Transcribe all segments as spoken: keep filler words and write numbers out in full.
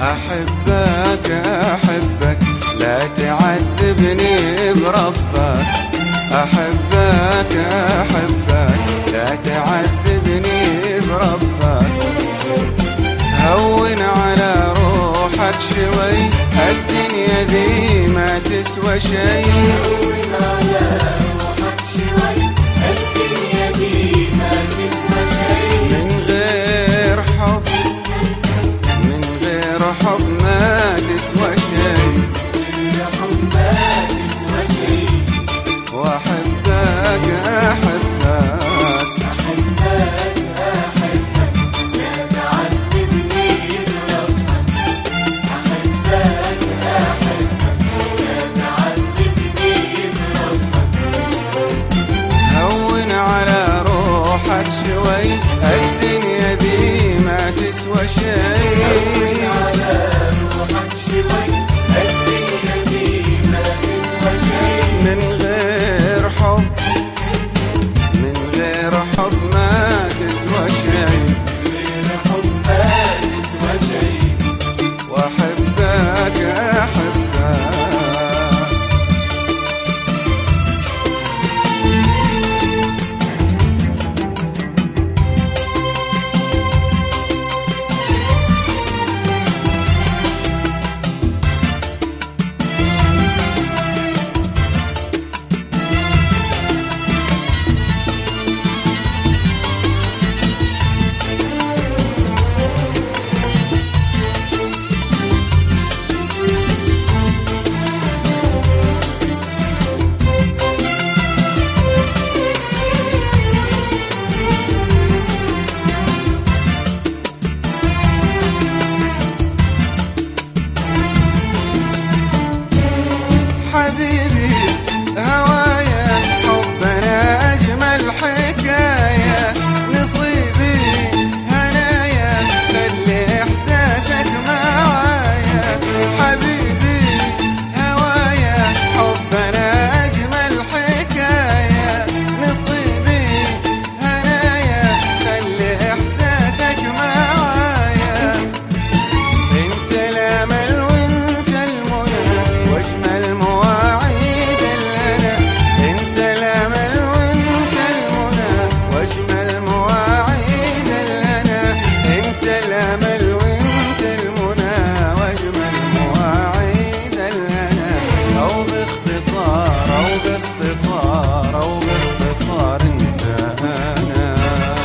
أحبك أحبك لا تعذبني بربك. أحبك أحبك لا تعذبني بربك. هون على روحك شوي، الدنيا ذي ما تسوى شي. هون على روحك شوي، الدنيا ذي ما تسوى شي. من غير حب من غير حب ما تسوى شي. من غير حب ما تسوى شي. وأحبك أحبك أحبك أحبك لا تعذبني بربك. أحبك أحبك لا تعذبني بربك. هون على روحك شوي، الدنيا ذي ما تسوى شي. هون على روحك شوي، الدنيا ذي ما تسوى شي. من غير حب من غير حب ما تسوى شي. من غير حب ما تسوى شي. وأحبك أحبك حبيبي هوايا، حبنا أجمل حكاية. نصيبي هنايا، خلي إحساسك معايا. حبيبي هوايا، حبنا أجمل حكاية. نصيبي هنايا، خلي إحساسك معايا. انت الأمل وانت المنى واجمل مواعيد لنا. انت الأمل وانت المنى واجمل مواعيد لنا. انت الأمل وانت المنى واجمل مواعيد لنا. او باختصار او باختصار او باختصار انت انا.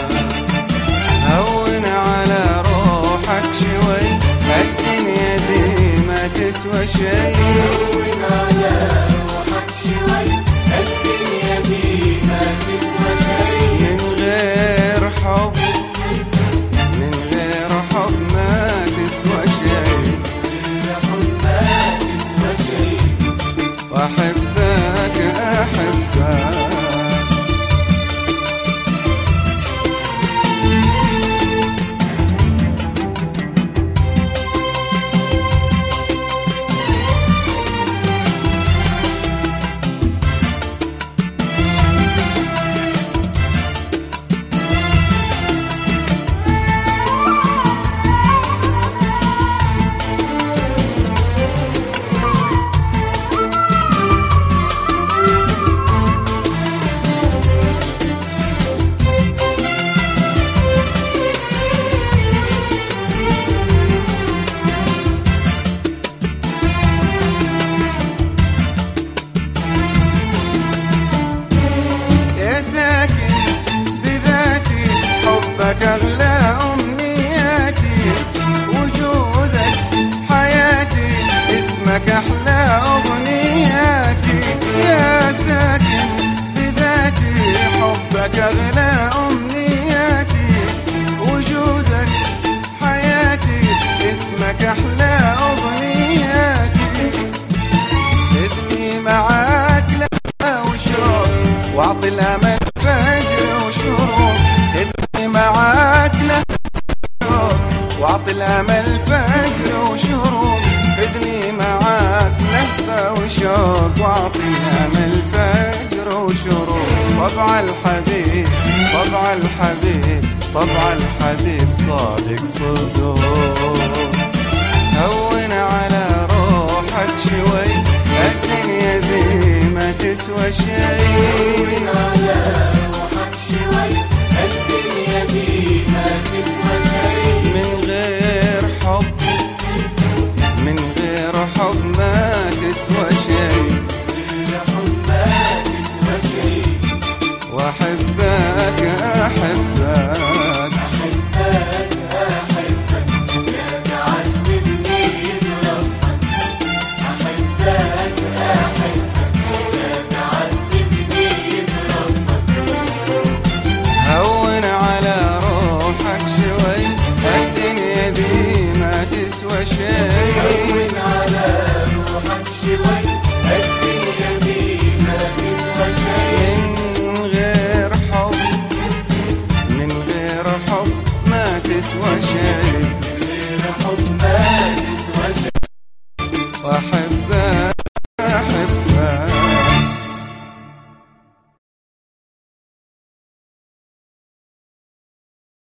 هون على روحك شوي، الدنيا دي ما تسوى شي. هون على روحك شوي، الدنيا دي ما تسوى شي. من غير حب من غير حب ما تسوى شي. من غير حب ما تسوى شي. وأحبك أحبك أغلى أمنياتي. وجودك حياتي، اسمك أحلى أغنياتي. يا ساكن بذاتي، حبك أغلى أمنياتي. وجودك حياتي، اسمك أحلى أغنياتي. خذني معاك لهفة وشوق، واعطي الأمل فجر وشروق. خذني معاك لهفة واعطي الأمل فجر وشروق. خذني معاك لهفة وشوق، واعطي الأمل فجر وشروق. طبع الحبيب طبع الحبيب طبع الحبيب صادق صدوق. شيء. هون على روحك شوي، الدنيا دي ما تسوى شيء. من غير حب، من غير حب ما تسوى شيء. من غير حب ما تسوى شيء. وأحب